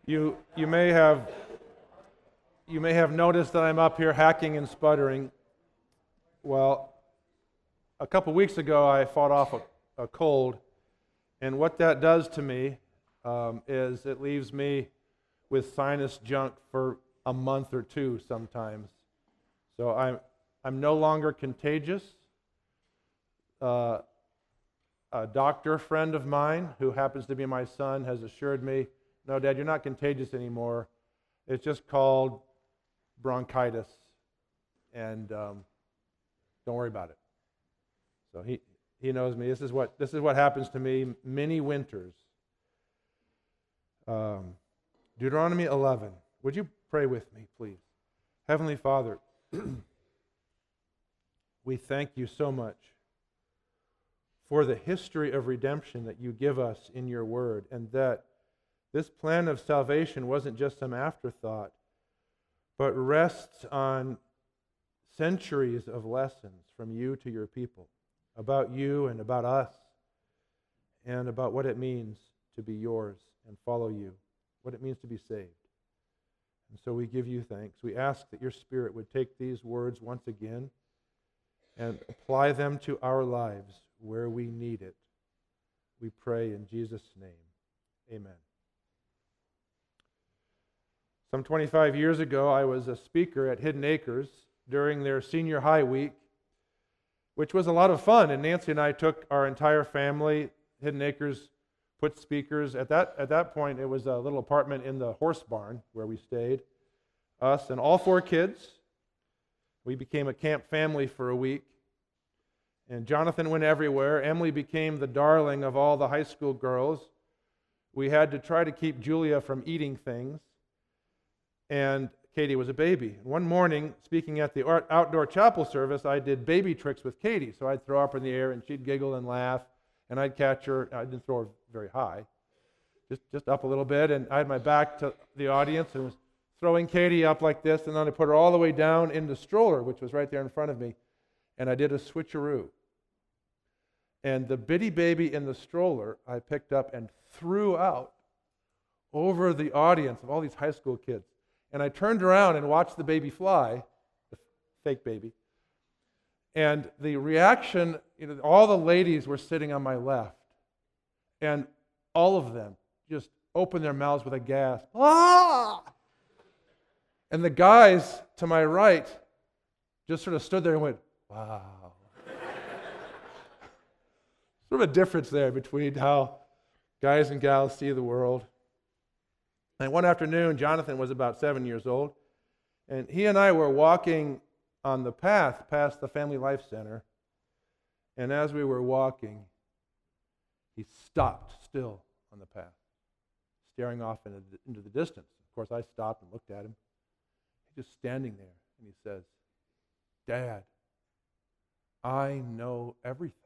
You may have noticed that I'm up here hacking and sputtering. Well, a couple weeks ago I fought off a cold, and what that does to me is it leaves me with sinus junk for a month or two sometimes. So I'm no longer contagious. A doctor friend of mine, who happens to be my son, has assured me, "No, Dad, you're not contagious anymore. It's just called bronchitis, and don't worry about it." So he knows me. This is what happens to me many winters. Deuteronomy 11. Would you pray with me, please? Heavenly Father, we thank you so much for the history of redemption that you give us in your word, and that this plan of salvation wasn't just some afterthought, but rests on centuries of lessons from you to your people, about you and about us, and about what it means to be yours and follow you, what it means to be saved. And so we give you thanks. We ask that your Spirit would take these words once again and apply them to our lives where we need it. We pray in Jesus' name. Amen. Some 25 years ago, I was a speaker at Hidden Acres during their senior high week, which was a lot of fun. And Nancy and I took our entire family. Hidden Acres put speakers. At that point, it was a little apartment in the horse barn where we stayed. Us and all 4 kids. We became a camp family for a week. And Jonathan went everywhere. Emily became the darling of all the high school girls. We had to try to keep Julia from eating things. And Katie was a baby. One morning, speaking at the outdoor chapel service, I did baby tricks with Katie. So I'd throw her up in the air, and she'd giggle and laugh, and I'd catch her. I didn't throw her very high, just up a little bit, and I had my back to the audience and was throwing Katie up like this, and then I put her all the way down in the stroller, which was right there in front of me, and I did a switcheroo. And the bitty baby in the stroller I picked up and threw out over the audience of all these high school kids. And I turned around and watched the baby fly, the fake baby. And the reaction, all the ladies were sitting on my left. And all of them just opened their mouths with a gasp. Ah! And the guys to my right just sort of stood there and went, wow. Sort of a difference there between how guys and gals see the world. And one afternoon, Jonathan was about 7 years old, and he and I were walking on the path past the Family Life Center, and as we were walking, he stopped still on the path, staring off into the distance. Of course, I stopped and looked at him. He's just standing there, and he says, "Dad, I know everything."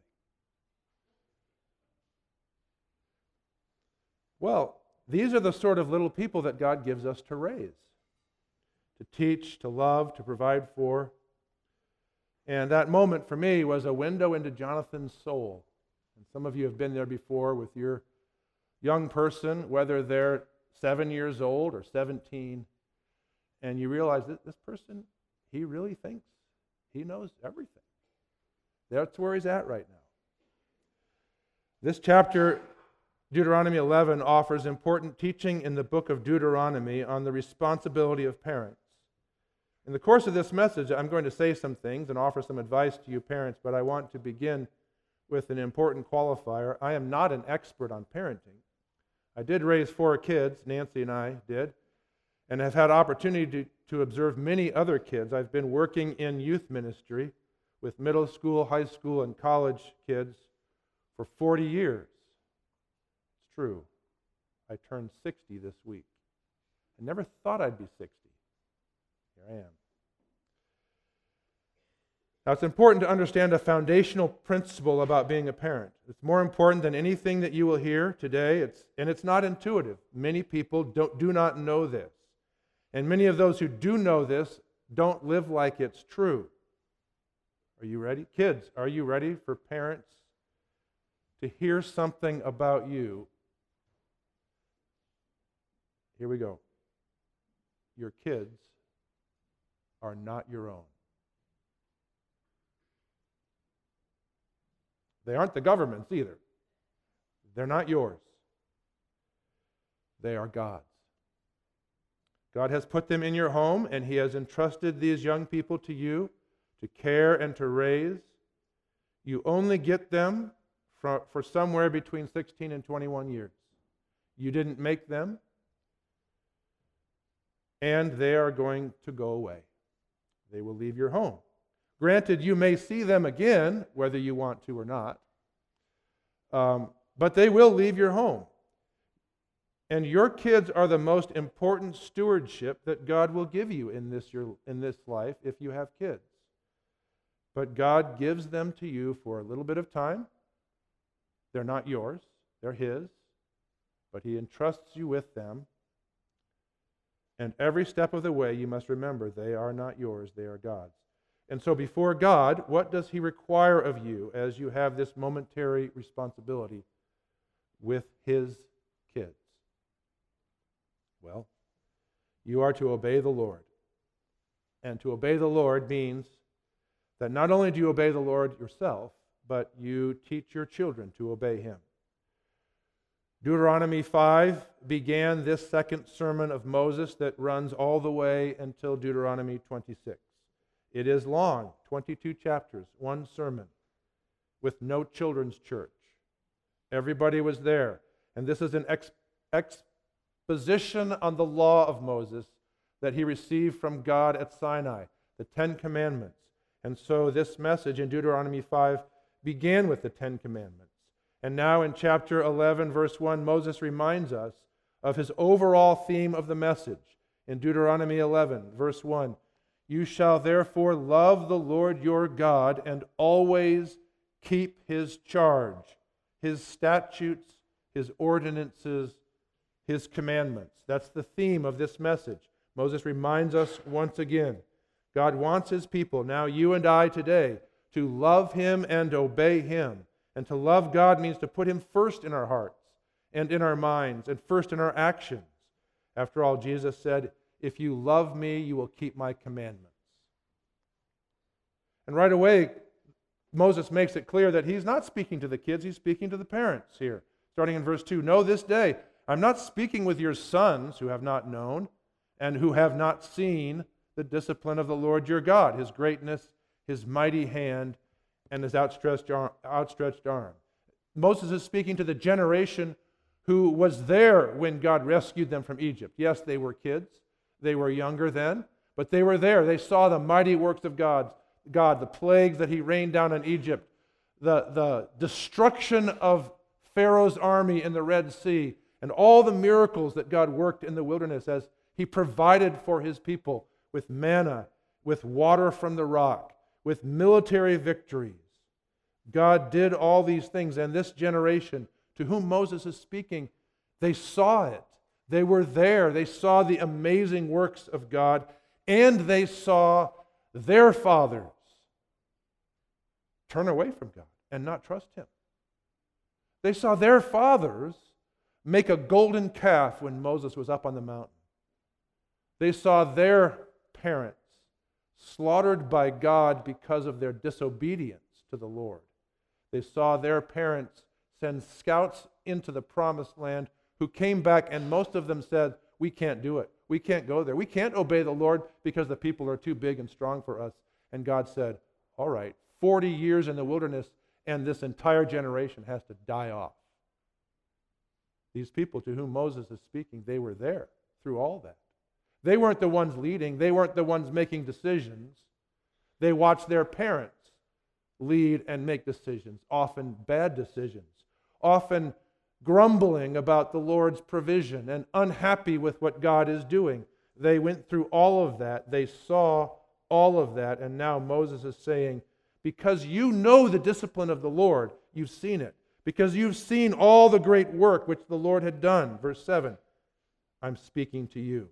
Well, these are the sort of little people that God gives us to raise, to teach, to love, to provide for. And that moment for me was a window into Jonathan's soul. And some of you have been there before with your young person, whether they're 7 years old or 17, and you realize that this person, he really thinks he knows everything. That's where he's at right now. This chapter, Deuteronomy 11, offers important teaching in the book of Deuteronomy on the responsibility of parents. In the course of this message, I'm going to say some things and offer some advice to you parents, but I want to begin with an important qualifier. I am not an expert on parenting. I did raise 4 kids, Nancy and I did, and have had opportunity to observe many other kids. I've been working in youth ministry with middle school, high school, and college kids for 40 years. True. I turned 60 this week. I never thought I'd be 60. Here I am. Now, it's important to understand a foundational principle about being a parent. It's more important than anything that you will hear today, and it's not intuitive. Many people do not know this. And many of those who do know this don't live like it's true. Are you ready? Kids, are you ready for parents to hear something about you? Here we go. Your kids are not your own. They aren't the government's either. They're not yours. They are God's. God has put them in your home, and He has entrusted these young people to you to care and to raise. You only get them for somewhere between 16 and 21 years. You didn't make them, and they are going to go away. They will leave your home. Granted, you may see them again, whether you want to or not, but they will leave your home. And your kids are the most important stewardship that God will give you in this life if you have kids. But God gives them to you for a little bit of time. They're not yours, they're His, but He entrusts you with them. And every step of the way, you must remember, they are not yours, they are God's. And so before God, what does He require of you as you have this momentary responsibility with His kids? Well, you are to obey the Lord. And to obey the Lord means that not only do you obey the Lord yourself, but you teach your children to obey Him. Deuteronomy 5 began this second sermon of Moses that runs all the way until Deuteronomy 26. It is long, 22 chapters, one sermon, with no children's church. Everybody was there. And this is an exposition on the law of Moses that he received from God at Sinai, the Ten Commandments. And so this message in Deuteronomy 5 began with the Ten Commandments. And now in chapter 11, verse 1, Moses reminds us of his overall theme of the message. In Deuteronomy 11, verse 1, "You shall therefore love the Lord your God and always keep His charge, His statutes, His ordinances, His commandments." That's the theme of this message. Moses reminds us once again, God wants His people, now you and I today, to love Him and obey Him. And to love God means to put Him first in our hearts and in our minds and first in our actions. After all, Jesus said, "If you love me, you will keep my commandments." And right away, Moses makes it clear that he's not speaking to the kids, he's speaking to the parents here. Starting in verse 2, "Know this day, I'm not speaking with your sons who have not known and who have not seen the discipline of the Lord your God, His greatness, His mighty hand, and His outstretched arm." Moses is speaking to the generation who was there when God rescued them from Egypt. Yes, they were kids. They were younger then, but they were there. They saw the mighty works of God, the plagues that He rained down on Egypt, the destruction of Pharaoh's army in the Red Sea, and all the miracles that God worked in the wilderness as He provided for His people with manna, with water from the rock, with military victories. God did all these things, and this generation to whom Moses is speaking, they saw it. They were there. They saw the amazing works of God, and they saw their fathers turn away from God and not trust Him. They saw their fathers make a golden calf when Moses was up on the mountain. They saw their parents slaughtered by God because of their disobedience to the Lord. They saw their parents send scouts into the promised land who came back, and most of them said, "We can't do it. We can't go there. We can't obey the Lord because the people are too big and strong for us." And God said, "All right, 40 years in the wilderness and this entire generation has to die off." These people to whom Moses is speaking, they were there through all that. They weren't the ones leading. They weren't the ones making decisions. They watched their parents lead and make decisions, often bad decisions, often grumbling about the Lord's provision and unhappy with what God is doing. They went through all of that. They saw all of that. And now Moses is saying, because you know the discipline of the Lord, you've seen it. Because you've seen all the great work which the Lord had done. Verse 7, I'm speaking to you.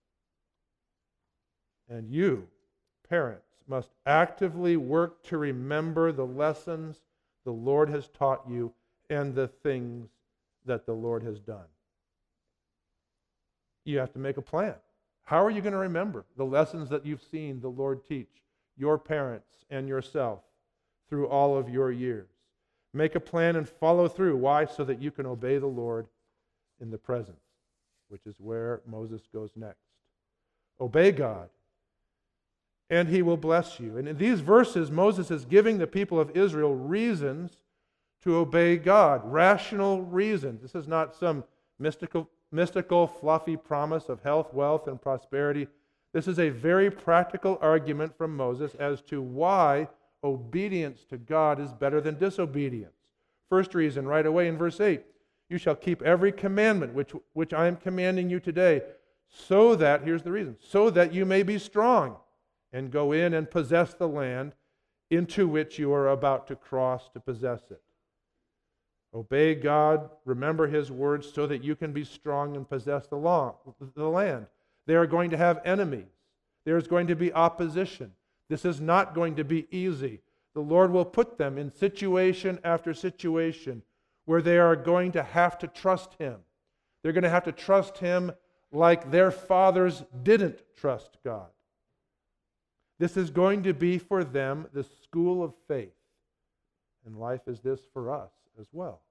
And you, parents, must actively work to remember the lessons the Lord has taught you and the things that the Lord has done. you have to make a plan. How are you going to remember the lessons that you've seen the Lord teach your parents and yourself through all of your years? Make a plan and follow through. Why? So that you can obey the Lord in the present, which is where Moses goes next. Obey God, and He will bless you. And in these verses, Moses is giving the people of Israel reasons to obey God, rational reasons. This is not some mystical, fluffy promise of health, wealth, and prosperity. This is a very practical argument from Moses as to why obedience to God is better than disobedience. First reason, right away in verse 8, you shall keep every commandment which I am commanding you today, so that, here's the reason, so that you may be strong and go in and possess the land into which you are about to cross to possess it. Obey God, remember His words so that you can be strong and possess the land. They are going to have enemies. There's going to be opposition. This is not going to be easy. The Lord will put them in situation after situation where they are going to have to trust Him. They're going to have to trust Him like their fathers didn't trust God. This is going to be for them the school of faith. And life is this for us as well.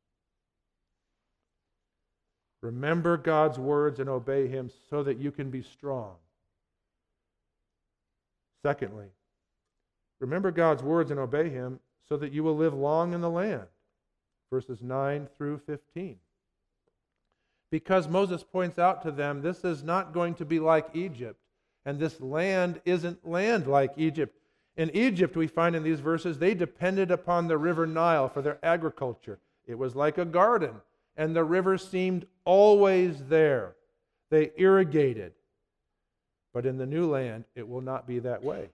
Remember God's words and obey Him so that you can be strong. Secondly, remember God's words and obey Him so that you will live long in the land. Verses 9 through 15. Because Moses points out to them, this is not going to be like Egypt, and this land isn't land like Egypt. In Egypt, we find in these verses, they depended upon the river Nile for their agriculture. It was like a garden, and the river seemed always there. They irrigated. But in the new land, it will not be that way.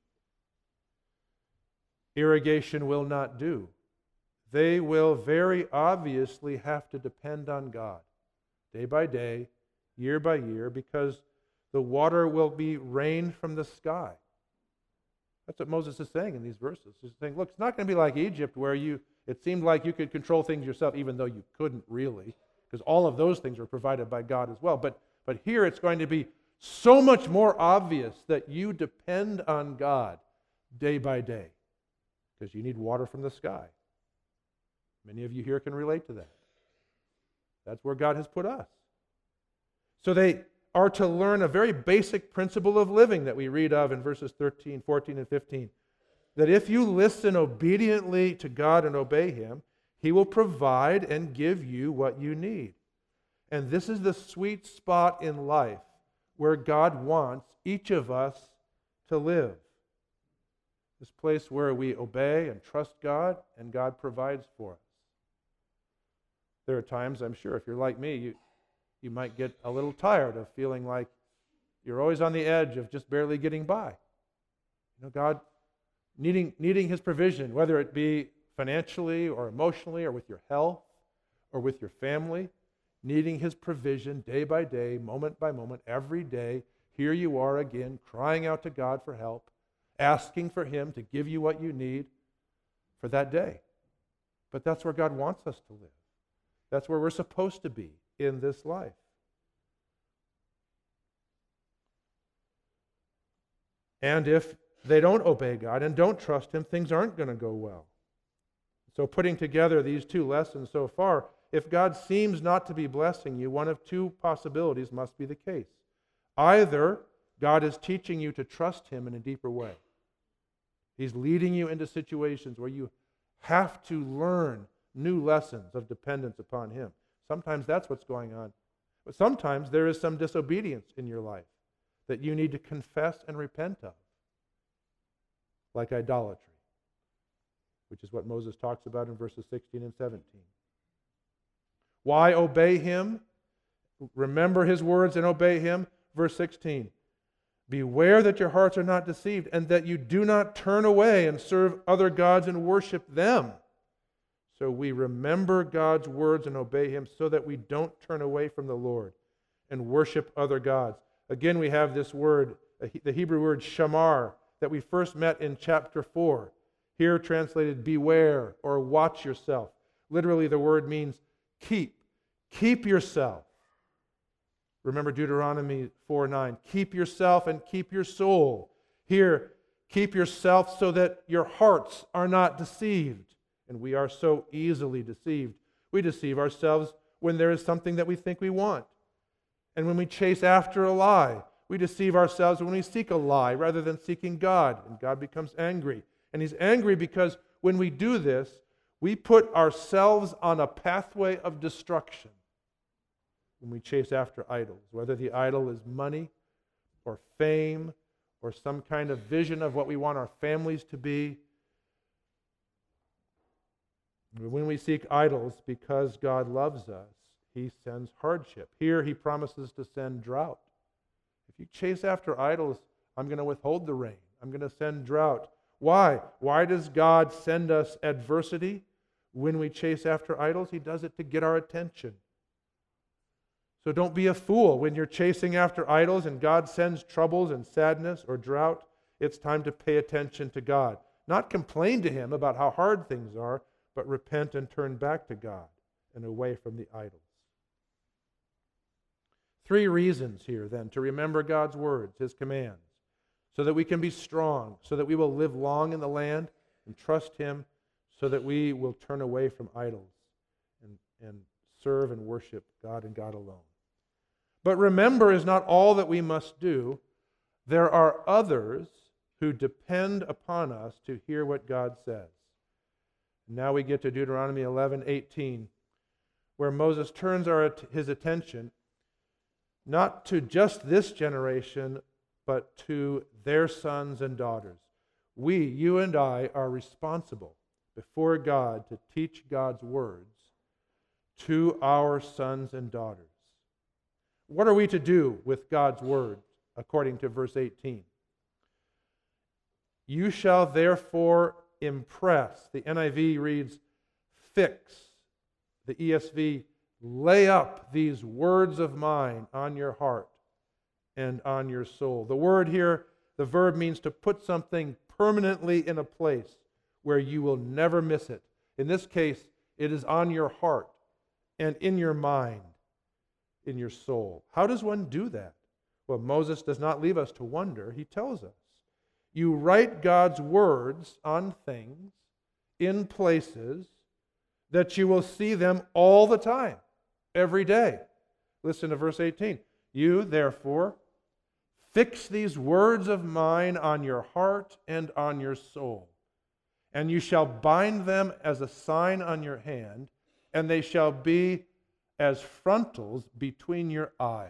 Irrigation will not do. They will very obviously have to depend on God day by day, year by year, because the water will be rained from the sky. That's what Moses is saying in these verses. He's saying, look, it's not going to be like Egypt where it seemed like you could control things yourself, even though you couldn't really, because all of those things were provided by God as well. But here it's going to be so much more obvious that you depend on God day by day, because you need water from the sky. Many of you here can relate to that. That's where God has put us. So they are to learn a very basic principle of living that we read of in verses 13, 14, and 15. That if you listen obediently to God and obey Him, He will provide and give you what you need. And this is the sweet spot in life where God wants each of us to live. This place where we obey and trust God, and God provides for us. There are times, I'm sure, if you're like me, you might get a little tired of feeling like you're always on the edge of just barely getting by. God needing His provision, whether it be financially or emotionally or with your health or with your family, needing His provision day by day, moment by moment, every day. Here you are again, crying out to God for help, asking for Him to give you what you need for that day. But that's where God wants us to live. That's where we're supposed to be in this life. And if they don't obey God and don't trust Him, things aren't going to go well. So putting together these two lessons so far, if God seems not to be blessing you, one of two possibilities must be the case. Either God is teaching you to trust Him in a deeper way. He's leading you into situations where you have to learn new lessons of dependence upon Him. Sometimes that's what's going on. But sometimes there is some disobedience in your life that you need to confess and repent of, like idolatry, which is what Moses talks about in verses 16 and 17. Why obey Him? Remember His words and obey Him. Verse 16, beware that your hearts are not deceived and that you do not turn away and serve other gods and worship them. So we remember God's words and obey Him so that we don't turn away from the Lord and worship other gods. Again, we have this word, the Hebrew word shamar, that we first met in chapter 4. Here translated beware or watch yourself. Literally the word means keep. Keep yourself. Remember Deuteronomy 4:9. Keep yourself and keep your soul. Here, keep yourself so that your hearts are not deceived. And we are so easily deceived. We deceive ourselves when there is something that we think we want. And when we chase after a lie, we deceive ourselves when we seek a lie rather than seeking God. And God becomes angry. And He's angry because when we do this, we put ourselves on a pathway of destruction when we chase after idols, whether the idol is money or fame or some kind of vision of what we want our families to be. When we seek idols because God loves us, He sends hardship. Here He promises to send drought. If you chase after idols, I'm going to withhold the rain. I'm going to send drought. Why? Why does God send us adversity when we chase after idols? He does it to get our attention. So don't be a fool when you're chasing after idols and God sends troubles and sadness or drought. It's time to pay attention to God. Not complain to Him about how hard things are, but repent and turn back to God and away from the idols. 3 reasons here then to remember God's words, His commands, so that we can be strong, so that we will live long in the land and trust Him, so that we will turn away from idols and serve and worship God and God alone. But remember is not all that we must do. There are others who depend upon us to hear what God says. Now we get to Deuteronomy 11:18, where Moses turns his attention not to just this generation, but to their sons and daughters. We, you and I, are responsible before God to teach God's words to our sons and daughters. What are we to do with God's word, according to verse 18? You shall therefore impress. The NIV reads, fix. The ESV, lay up these words of mine on your heart and on your soul. The word here, the verb means to put something permanently in a place where you will never miss it. In this case, it is on your heart and in your mind, in your soul. How does one do that? Well, Moses does not leave us to wonder. He tells us. You write God's words on things, in places, that you will see them all the time, every day. Listen to verse 18. You, therefore, fix these words of mine on your heart and on your soul, and you shall bind them as a sign on your hand, and they shall be as frontals between your eyes.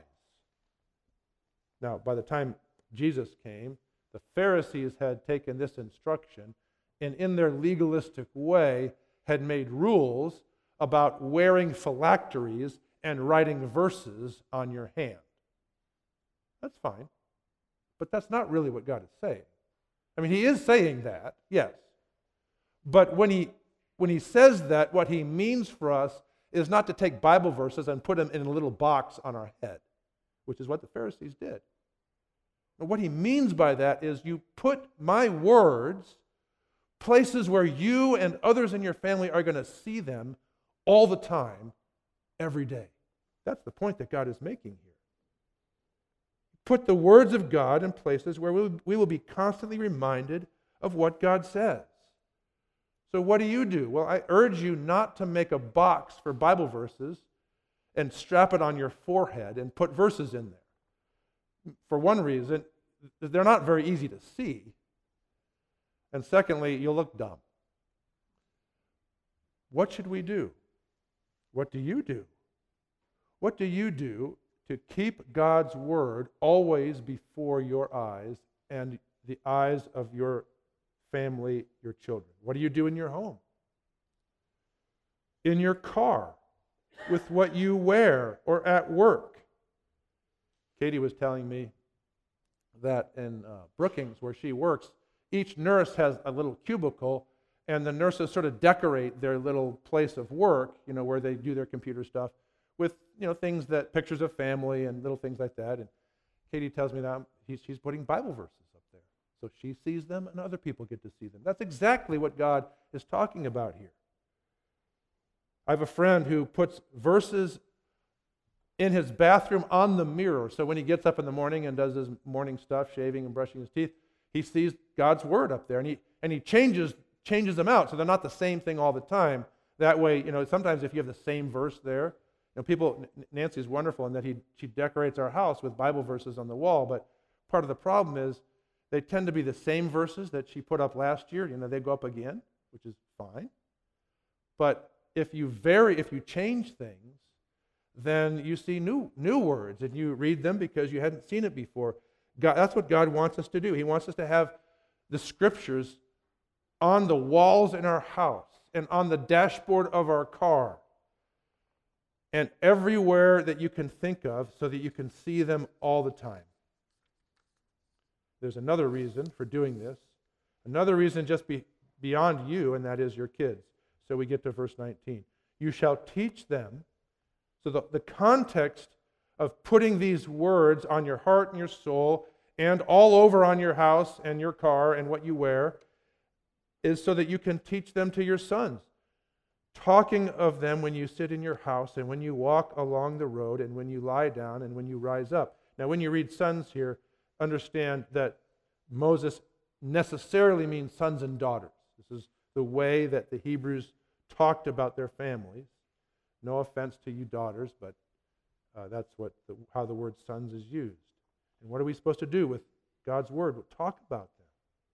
Now, by the time Jesus came, the Pharisees had taken this instruction and in their legalistic way had made rules about wearing phylacteries and writing verses on your hand. That's fine, but that's not really what God is saying. I mean, He is saying that, yes. But when he says that, what He means for us is not to take Bible verses and put them in a little box on our head, which is what the Pharisees did. And what He means by that is you put my words places where you and others in your family are going to see them all the time, every day. That's the point that God is making here. Put the words of God in places where we will be constantly reminded of what God says. So what do? Well, I urge you not to make a box for Bible verses and strap it on your forehead and put verses in there. For one reason, they're not very easy to see. And secondly, you'll look dumb. What should we do? What do you do? What do you do to keep God's word always before your eyes and the eyes of your family, your children? What do you do in your home? In your car? With what you wear or at work? Katie was telling me that in Brookings, where she works, each nurse has a little cubicle, and the nurses sort of decorate their little place of work, where they do their computer stuff, with things that pictures of family and little things like that. And Katie tells me that she's putting Bible verses up there, so she sees them and other people get to see them. That's exactly what God is talking about here. I have a friend who puts verses in his bathroom on the mirror. So when he gets up in the morning and does his morning stuff, shaving and brushing his teeth, he sees God's Word up there, and he changes them out so they're not the same thing all the time. That way, sometimes if you have the same verse there, Nancy is wonderful in that she decorates our house with Bible verses on the wall, but part of the problem is they tend to be the same verses that she put up last year. They go up again, which is fine. But if you change things, then you see new words, and you read them because you hadn't seen it before. That's what God wants us to do. He wants us to have the Scriptures on the walls in our house and on the dashboard of our car and everywhere that you can think of so that you can see them all the time. There's another reason for doing this. Another reason just beyond you, and that is your kids. So we get to verse 19. You shall teach them. So the context of putting these words on your heart and your soul and all over on your house and your car and what you wear is so that you can teach them to your sons. Talking of them when you sit in your house and when you walk along the road and when you lie down and when you rise up. Now, when you read sons here, understand that Moses necessarily means sons and daughters. This is the way that the Hebrews talked about their families. No offense to you daughters, but that's how the word sons is used. And what are we supposed to do with God's Word? We'll talk about them.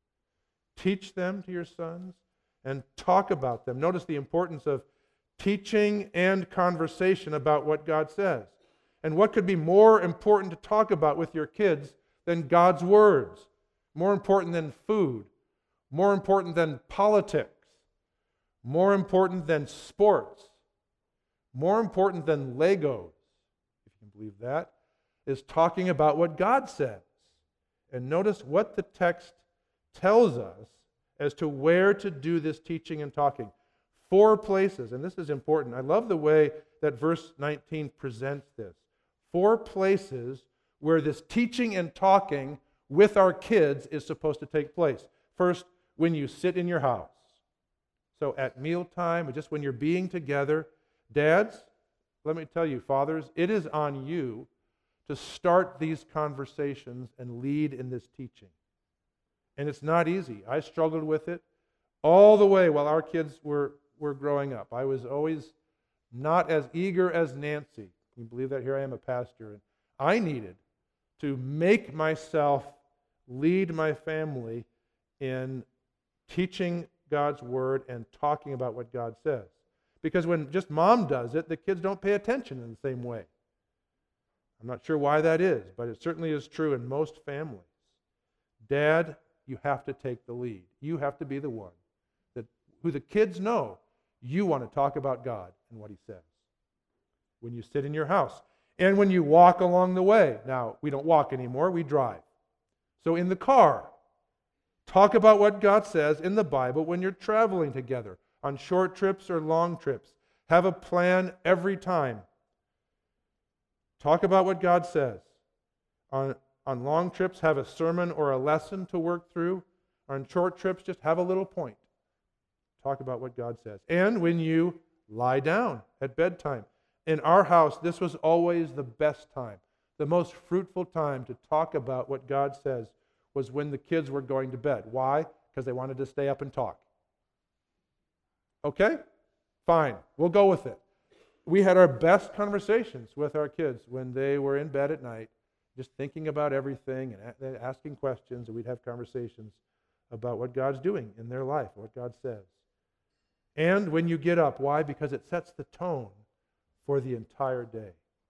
Teach them to your sons and talk about them. Notice the importance of teaching and conversation about what God says. And what could be more important to talk about with your kids than God's words? More important than food, more important than politics, more important than sports, more important than Legos, if you can believe that, is talking about what God says. And notice what the text tells us as to where to do this teaching and talking. 4 places, and this is important. I love the way that verse 19 presents this. 4 places where this teaching and talking with our kids is supposed to take place. First, when you sit in your house. So at mealtime, or just when you're being together. Dads, let me tell you, fathers, it is on you to start these conversations and lead in this teaching. And it's not easy. I struggled with it all the way while our kids were growing up. I was always not as eager as Nancy. Can you believe that? Here I am, a pastor. And I needed to make myself lead my family in teaching God's Word and talking about what God says. Because when just mom does it, the kids don't pay attention in the same way. I'm not sure why that is, but it certainly is true in most families. Dad, you have to take the lead. You have to be the one who the kids know you want to talk about God and what He says. When you sit in your house and when you walk along the way. Now, we don't walk anymore, we drive. So in the car, talk about what God says in the Bible when you're traveling together on short trips or long trips. Have a plan every time. Talk about what God says. On long trips, have a sermon or a lesson to work through. On short trips, just have a little point. Talk about what God says. And when you lie down at bedtime. In our house, this was always the best time. The most fruitful time to talk about what God says was when the kids were going to bed. Why? Because they wanted to stay up and talk. Okay? Fine. We'll go with it. We had our best conversations with our kids when they were in bed at night, just thinking about everything and asking questions, and we'd have conversations about what God's doing in their life, what God says. And when you get up, why? Because it sets the tone for the entire day.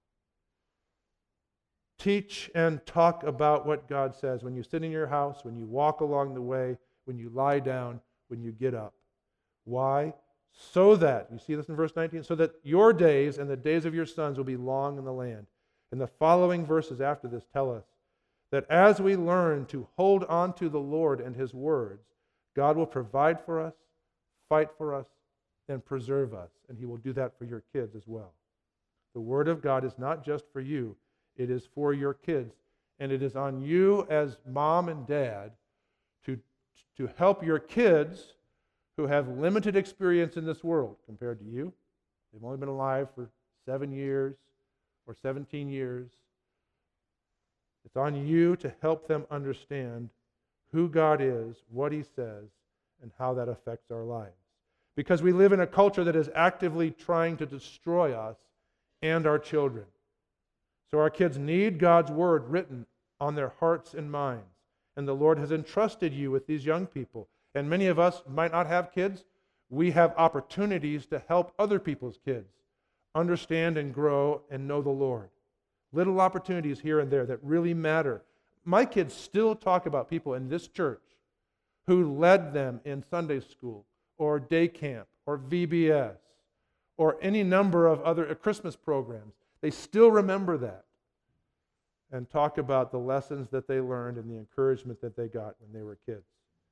Teach and talk about what God says when you sit in your house, when you walk along the way, when you lie down, when you get up. Why? So that, you see this in verse 19, so that your days and the days of your sons will be long in the land. And the following verses after this tell us that as we learn to hold on to the Lord and His words, God will provide for us, fight for us, and preserve us. And He will do that for your kids as well. The Word of God is not just for you, it is for your kids. And it is on you as mom and dad to help your kids who have limited experience in this world compared to you. They've only been alive for 7 years or 17 years. It's on you to help them understand who God is, what He says, and how that affects our lives. Because we live in a culture that is actively trying to destroy us and our children. So our kids need God's Word written on their hearts and minds. And the Lord has entrusted you with these young people. And many of us might not have kids. We have opportunities to help other people's kids understand and grow and know the Lord. Little opportunities here and there that really matter. My kids still talk about people in this church who led them in Sunday school or day camp or VBS or any number of other Christmas programs. They still remember that and talk about the lessons that they learned and the encouragement that they got when they were kids.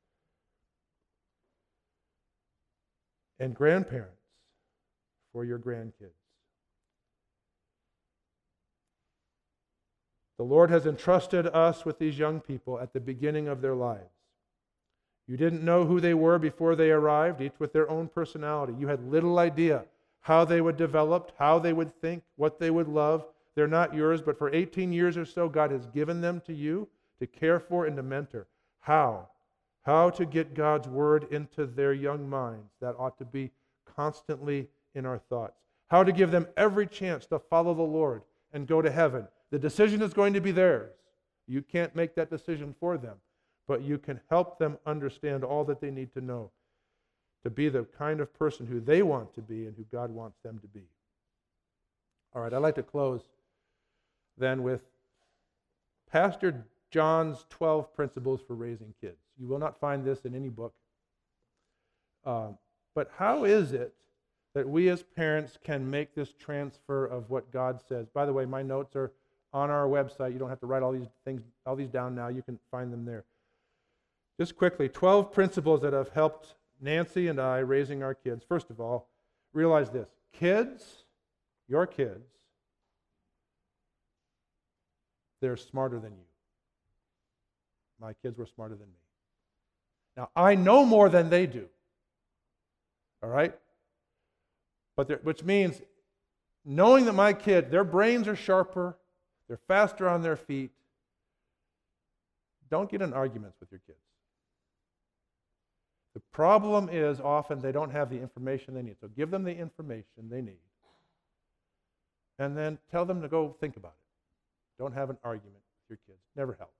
And grandparents for your grandkids. The Lord has entrusted us with these young people at the beginning of their lives. You didn't know who they were before they arrived, each with their own personality. You had little idea how they would develop, how they would think, what they would love. They're not yours, but for 18 years or so, God has given them to you to care for and to mentor. How? How to get God's Word into their young minds. That ought to be constantly in our thoughts. How to give them every chance to follow the Lord and go to heaven. The decision is going to be theirs. You can't make that decision for them, but you can help them understand all that they need to know to be the kind of person who they want to be and who God wants them to be. All right, I'd like to close then with Pastor John's 12 principles for raising kids. You will not find this in any book. But how is it that we as parents can make this transfer of what God says? By the way, my notes are on our website. You don't have to write all these down now. You can find them there. Just quickly, 12 principles that have helped Nancy and I raising our kids. First of all, realize this. Kids, your kids, they're smarter than you. My kids were smarter than me. Now, I know more than they do. All right? Which means knowing that my kid, their brains are sharper, they're faster on their feet. Don't get in arguments with your kids. The problem is often they don't have the information they need. So give them the information they need. And then tell them to go think about it. Don't have an argument with your kids. Never helps.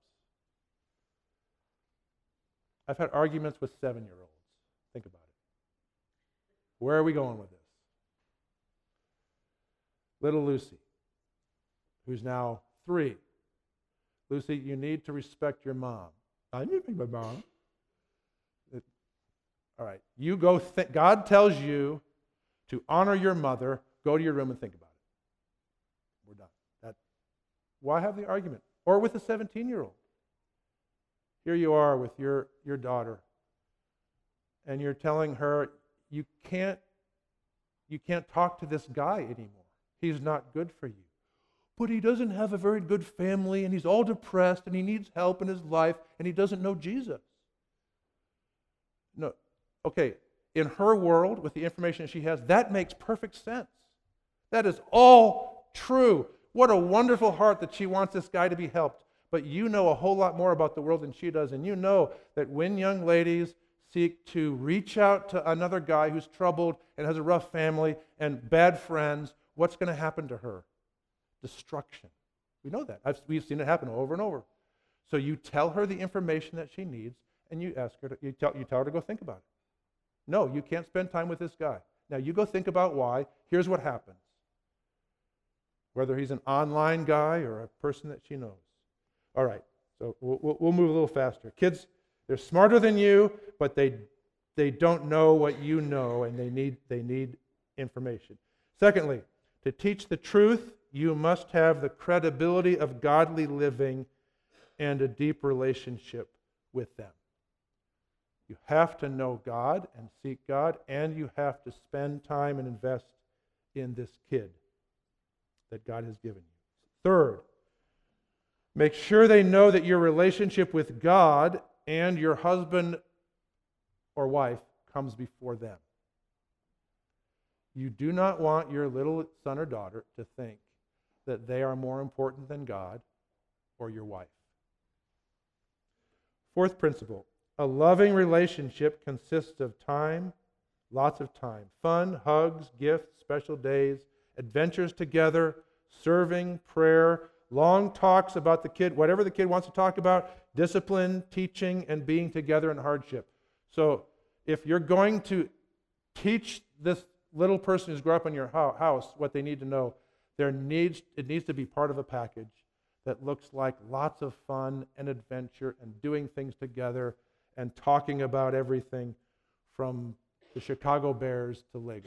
I've had arguments with 7-year-olds. Think about it. Where are we going with this? Little Lucy, who's now 3. Lucy, you need to respect your mom. I need to be my mom. All right. You go God tells you to honor your mother. Go to your room and think about it. We're done. Why have the argument? Or with a 17-year-old. Here you are with your daughter, and you're telling her you can't talk to this guy anymore. He's not good for you. But he doesn't have a very good family, and he's all depressed, and he needs help in his life, and he doesn't know Jesus. No, okay, in her world, with the information she has, that makes perfect sense. That is all true. What a wonderful heart that she wants this guy to be helped. But you know a whole lot more about the world than she does, and you know that when young ladies seek to reach out to another guy who's troubled and has a rough family and bad friends, what's going to happen to her? Destruction. We know that. We've seen it happen over and over. So you tell her the information that she needs, and you ask her you tell her to go think about it. No, you can't spend time with this guy. Now you go think about why. Here's what happens. Whether he's an online guy or a person that she knows. All right, so we'll move a little faster. Kids, they're smarter than you, but they don't know what you know, and they need information. Secondly, to teach the truth, you must have the credibility of godly living and a deep relationship with them. You have to know God and seek God, and you have to spend time and invest in this kid that God has given you. Third, make sure they know that your relationship with God and your husband or wife comes before them. You do not want your little son or daughter to think that they are more important than God or your wife. Fourth principle, a loving relationship consists of time, lots of time, fun, hugs, gifts, special days, adventures together, serving, prayer, long talks about the kid, whatever the kid wants to talk about, discipline, teaching, and being together in hardship. So if you're going to teach this little person who's grown up in your house what they need to know, it needs to be part of a package that looks like lots of fun and adventure and doing things together and talking about everything from the Chicago Bears to Legos.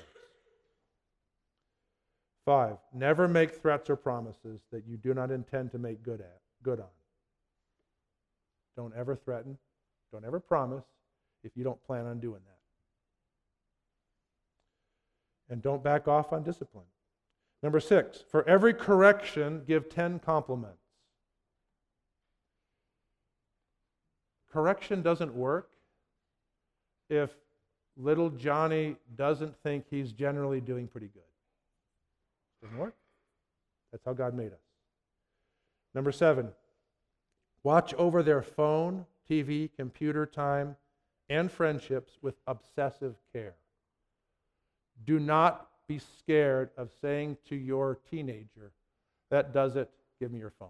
5, never make threats or promises that you do not intend to make good on. Don't ever threaten, don't ever promise if you don't plan on doing that. And don't back off on discipline. Number 6, for every correction, give 10 compliments. Correction doesn't work if little Johnny doesn't think he's generally doing pretty good. Doesn't work. That's how God made us. Number 7, watch over their phone, TV, computer time, and friendships with obsessive care. Do not be scared of saying to your teenager, that does it, give me your phone.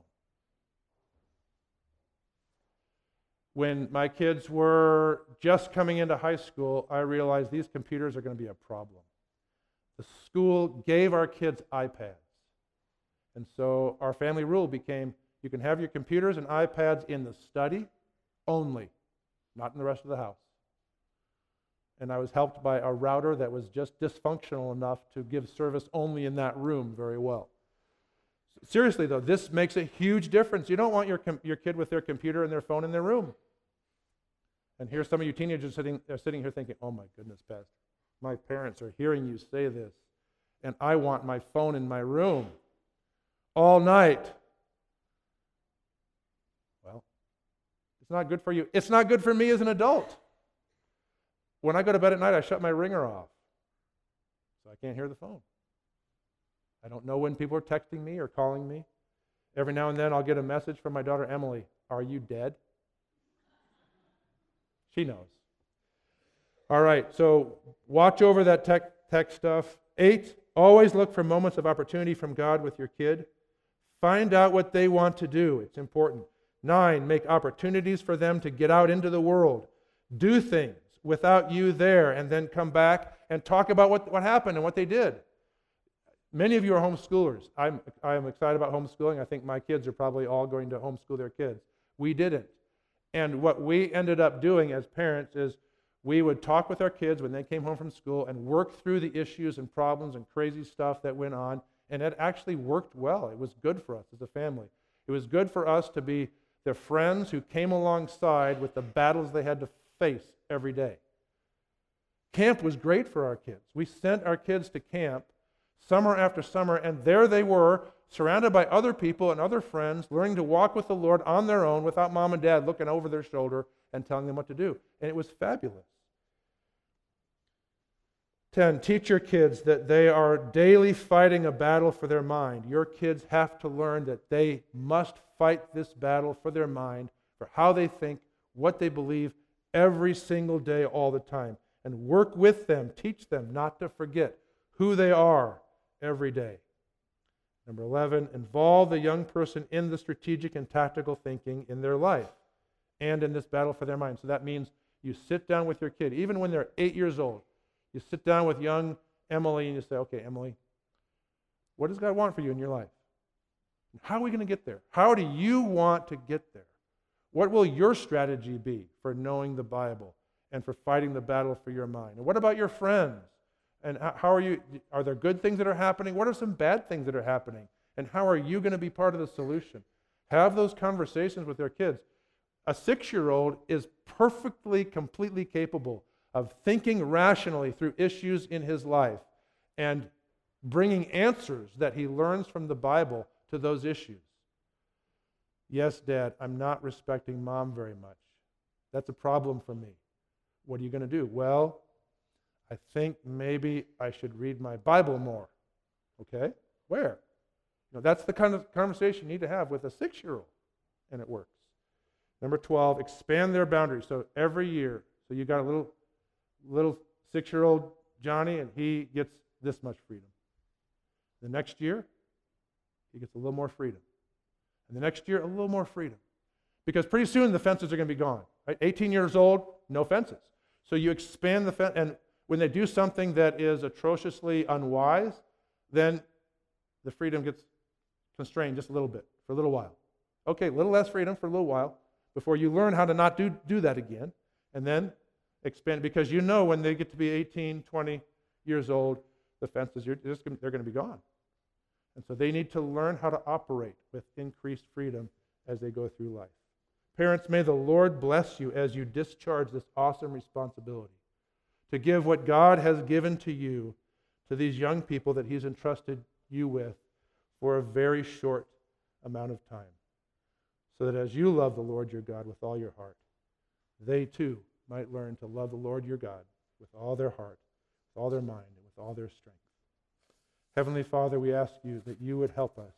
When my kids were just coming into high school, I realized these computers are going to be a problem. The school gave our kids iPads. And so our family rule became, you can have your computers and iPads in the study only, not in the rest of the house. And I was helped by a router that was just dysfunctional enough to give service only in that room very well. Seriously though, this makes a huge difference. You don't want your kid with their computer and their phone in their room. And here's some of you teenagers sitting here thinking, oh my goodness, Pastor, my parents are hearing you say this, and I want my phone in my room all night. Well, it's not good for you. It's not good for me as an adult. When I go to bed at night, I shut my ringer off, so I can't hear the phone. I don't know when people are texting me or calling me. Every now and then I'll get a message from my daughter Emily, are you dead? She knows. All right, so watch over that tech stuff. 8, always look for moments of opportunity from God with your kid. Find out what they want to do. It's important. 9, make opportunities for them to get out into the world. Do things without you there, and then come back and talk about what happened and what they did. Many of you are homeschoolers. I am excited about homeschooling. I think my kids are probably all going to homeschool their kids. We didn't. And what we ended up doing as parents is we would talk with our kids when they came home from school and work through the issues and problems and crazy stuff that went on, and it actually worked well. It was good for us as a family. It was good for us to be their friends who came alongside with the battles they had to face every day. Camp was great for our kids. We sent our kids to camp summer after summer, and there they were, surrounded by other people and other friends, learning to walk with the Lord on their own without mom and dad looking over their shoulder and telling them what to do. And it was fabulous. 10, teach your kids that they are daily fighting a battle for their mind. Your kids have to learn that they must fight this battle for their mind, for how they think, what they believe, every single day, all the time. And work with them, teach them not to forget who they are every day. Number 11, involve the young person in the strategic and tactical thinking in their life and in this battle for their mind. So that means you sit down with your kid, even when they're 8 years old. You sit down with young Emily and you say, okay, Emily, what does God want for you in your life? How are we going to get there? How do you want to get there? What will your strategy be for knowing the Bible and for fighting the battle for your mind? And what about your friends? And how are you? Are there good things that are happening? What are some bad things that are happening? And how are you going to be part of the solution? Have those conversations with their kids. A 6-year-old is perfectly, completely capable of thinking rationally through issues in his life and bringing answers that he learns from the Bible to those issues. Yes, Dad, I'm not respecting Mom very much. That's a problem for me. What are you going to do? Well, I think maybe I should read my Bible more. Okay? Where? That's the kind of conversation you need to have with a 6-year-old, and it works. Number 12, expand their boundaries. So every year, so you got a little 6-year-old Johnny, and he gets this much freedom. The next year, he gets a little more freedom. And the next year, a little more freedom. Because pretty soon the fences are going to be gone. Right? 18 years old, no fences. So you expand the fence, and when they do something that is atrociously unwise, then the freedom gets constrained just a little bit for a little while. Okay, a little less freedom for a little while before you learn how to not do that again, and then expand, because when they get to be 18, 20 years old, the fences, they're going to be gone. And so they need to learn how to operate with increased freedom as they go through life. Parents, may the Lord bless you as you discharge this awesome responsibility to give what God has given to you to these young people that He's entrusted you with for a very short amount of time, so that as you love the Lord your God with all your heart, they too might learn to love the Lord your God with all their heart, with all their mind, and with all their strength. Heavenly Father, we ask you that you would help us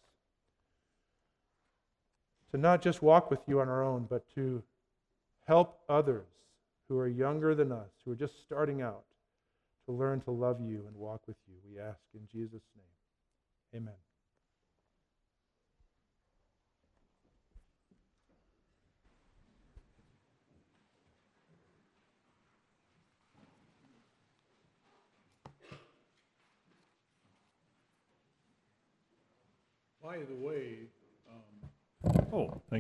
to not just walk with you on our own, but to help others who are younger than us, who are just starting out, to learn to love you and walk with you. We ask in Jesus' name. Amen. By the way, oh, thank